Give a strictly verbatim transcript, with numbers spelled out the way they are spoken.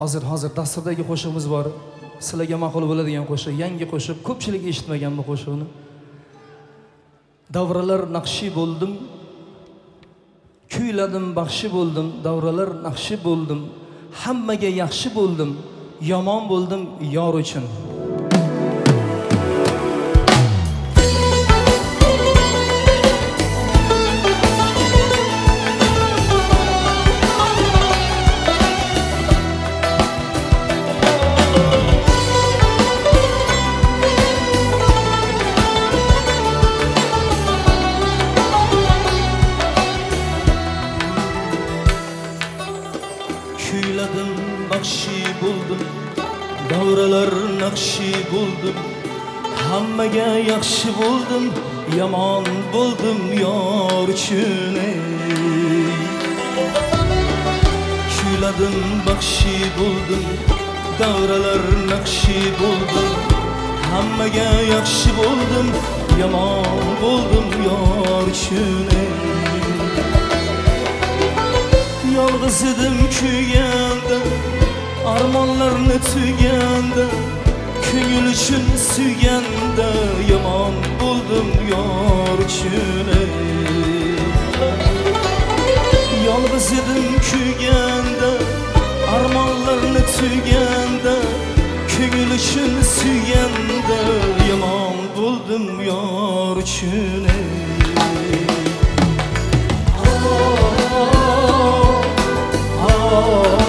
Hozir hozir dasturdagi qo'shiqimiz bor. Sizlarga ma'qul bo'ladigan qo'shiq, yangi qo'shiq, ko'pchilik eshitmagan bu qo'shiqni. Davralar naqshi bo'ldim, kuyladim, baxshi bo'ldim, davralar naqshi bo'ldim, hammaga yaxshi bo'ldim, yomon bo'ldim yor uchun. Kuyladim, baxshi bo'ldim, davralar naqshi bo'ldim, hammaga yaxshi bo'ldim, yomon bo'ldim yor uchun. Kuyladim, baxshi bo'ldim, davralar naqshi bo'ldim, hammaga yaxshi bo'ldim, yomon bo'ldim yor uchun. Yolg'iz edim kuyganda, armonlarni tuyganda, ko'ngil uchun suyganda, yomon bo'ldim yor uchun. Yolg'iz edim kuyganda, armonlarni tuyganda, ko'ngil uchun suyganda, yomon bo'ldim yor uchun. Oh